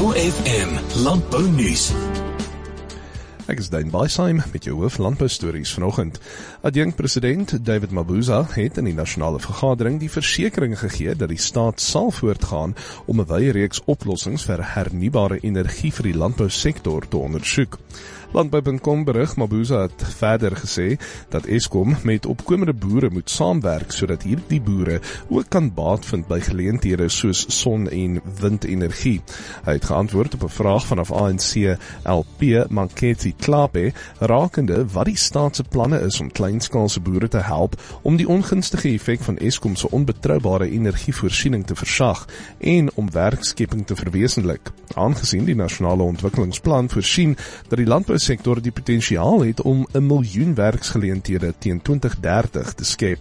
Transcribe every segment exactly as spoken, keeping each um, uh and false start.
O F M Landbounuus. Ek is Dane Baisheim met jou hoof landboustories vanoggend. Adjunkt-president David Mabuza het in die nasionale vergadering die versekering gegee dat die staat sal voortgaan om 'n wye reeks oplossings vir hernubare energie vir die landbousektor te ondersoek. Landbou punt com berig Mabuza het verder gesê dat Eskom met opkomende boere moet saamwerk sodat hierdie boere ook kan baat vind by geleenthede soos son- en windenergie. Hy het geantwoord op 'n vraag vanaf A N C L P Manketsi Klape rakende wat die staat se planne is om kleinskaalse boere te help om die ongunstige effek van Eskom se onbetroubare energievoorsiening te versag en om werkskepping te verwesenlik. Aangesien die nasionale ontwikkelingsplan voorsien dat die landbousektor die potensiaal het om 'n miljoen werksgeleenthede teen twintig dertig te skep.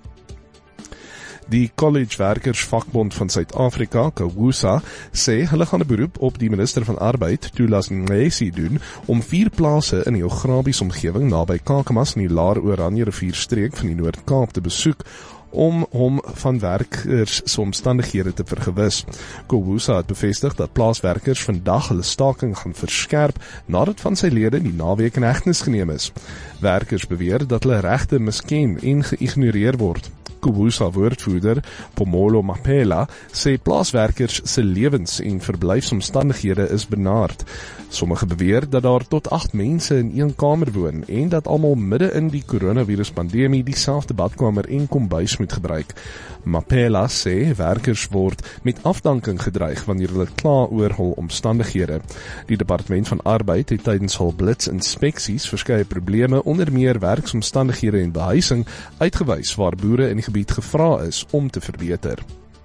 Die College Werkers Vakbond van Suid-Afrika, COWUSA, sê hulle gaan 'n beroep op die minister van Arbeid, Thulas Nxesi, doen om vier plase in die geografiese omgewing naby Kakamas in die Laar Oranje rivierstreek van die Noord-Kaap te besoek om hom van werkers se omstandighede te vergewis. COWUSA het bevestig dat plaaswerkers vandag hulle staking gaan verskerp nadat van sy lede die naweek in hegtenis geneem is. Werkers beweer dat hulle regte misken en geïgnoreer word. COWUSA woordvoerder Pomolo Mapela sê plaaswerkers se lewens- en verblyfsomstandighede is benaard. Sommige beweer dat daar tot agt mense in een kamer woon en dat almal midde in die coronaviruspandemie dieselfde badkamer en kombuis moet gebruik. Mapela sê werkers word met afdanking gedreig wanneer hulle kla oor hul omstandighede. Die Departement van Arbeid het tydens hul blitsinspeksies verskeie probleme, onder meer werksomstandighede en behuising, uitgewys waar boere in die gebied gevra is om te verbeter.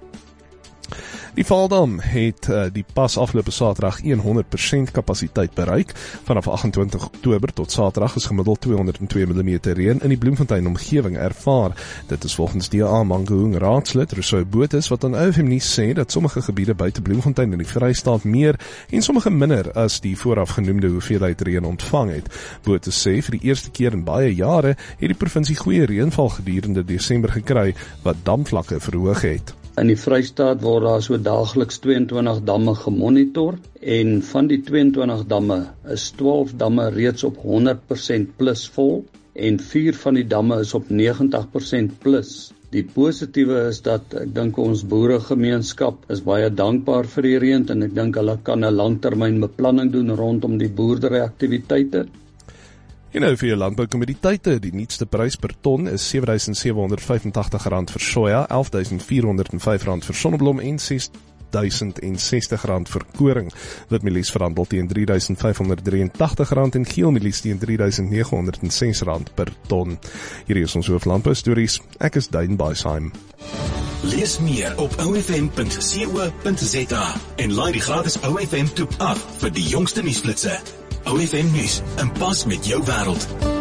Die Vaaldam het uh, die pas afgelope Saterdag honderd persent kapasiteit bereik. Vanaf agt en twintig Oktober tot Saterdag is gemiddeld tweehonderd twee millimeter reën in die Bloemfontein omgewing ervaar. Dit is volgens D A Mangaung raadslid Rousseau Botes wat aan O F M nuus sê dat sommige gebiede buite Bloemfontein in die Vrystaat meer en sommige minder as die vooraf genoemde hoeveelheid reën ontvang het. Botes sê vir die eerste keer in baie jare het die provinsie goeie reënval gedurende Desember gekry wat damvlakke verhoog het. In die Vrystaat word daar so daagliks tweeëntwintig damme gemonitor en van die tweeëntwintig damme is twaalf damme reeds op honderd persent plus vol en vier van die damme is op negentig persent plus. Die positiewe is dat ek dink ons boeregemeenskap is baie dankbaar vir die reën en ek dink hulle kan 'n langtermynbeplanning doen rondom die boerderyaktiwiteite. En nou vir jou landboukommoditeite, die nuutste prys per ton is sewe duisend sewe honderd vyfentagtig rand vir soja, elf duisend vier honderd vyf rand vir sonneblom en ses duisend sestig rand vir koring. Witmielies verhandel teen drie duisend vyf honderd drieëntagtig rand en geelmielies teen drie duisend nege honderd ses rand per ton. Hierdie is ons hooflandboustories. Ek is Dane Baisheim. Lees meer op O F M punt co punt za en laai die gratis O F M toep af vir die jongste nuusflitsse. O F M nuus, in pas met jou wêreld.